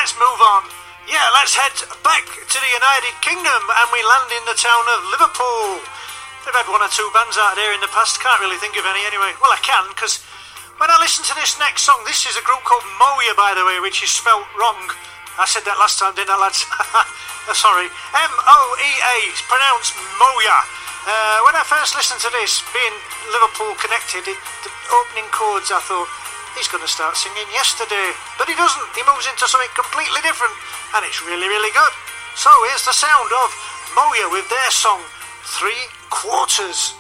let's move on. Yeah, let's head back to the United Kingdom and we land in the town of Liverpool. They've had one or two bands out there in the past, can't really think of any anyway. Well, I can, because when I listen to this next song, this is a group called Moya, by the way, which is spelt wrong. I said that last time, didn't I, lads? Sorry. M-O-E-A, it's pronounced Moya. When I first listened to this, being Liverpool connected, the opening chords, I thought, he's going to start singing Yesterday. But he doesn't. He moves into something completely different, and it's really, really good. So here's the sound of Moya with their song, 3/4.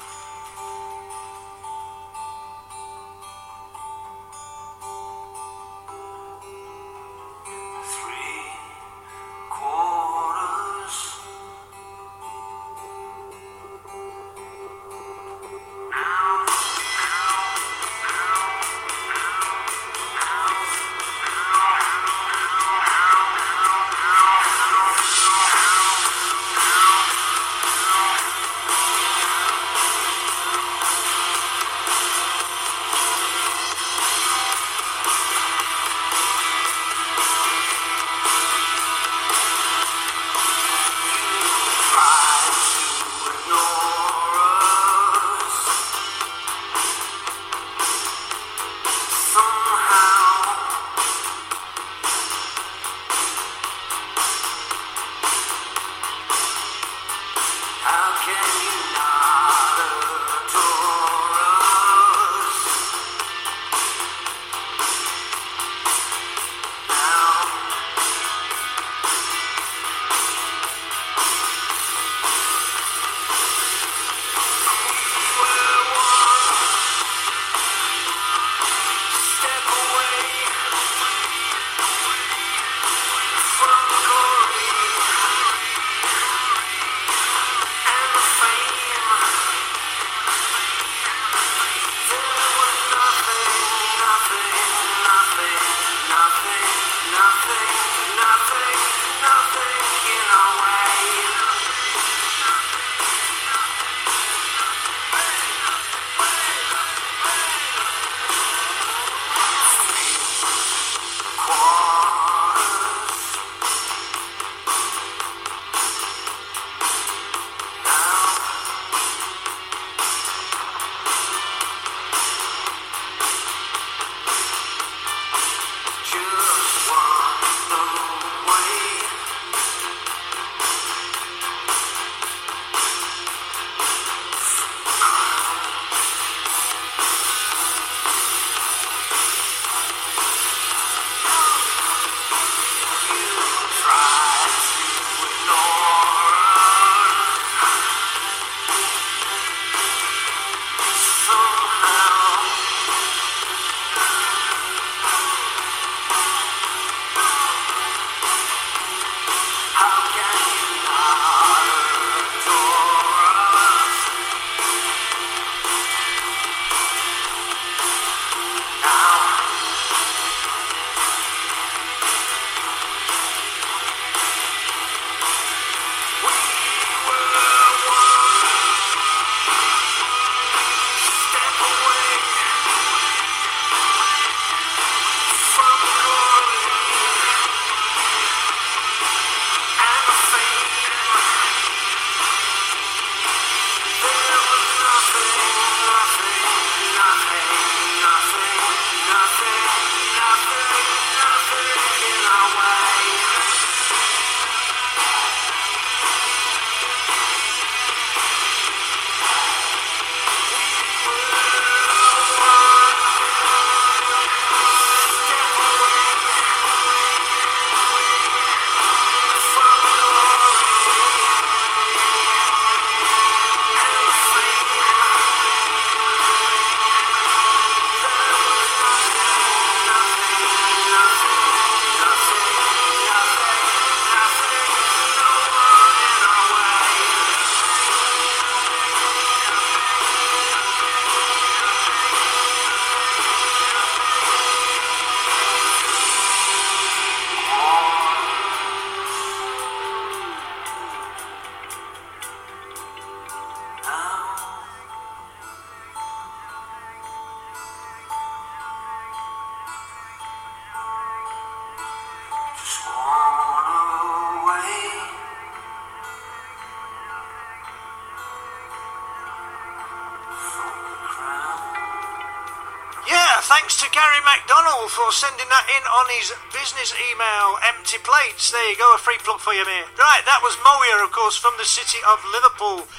thanks to Gary MacDonald for sending that in on his business email. Empty plates. There you go, a free plug for you, mate. Right, that was Moya, of course, from the city of Liverpool.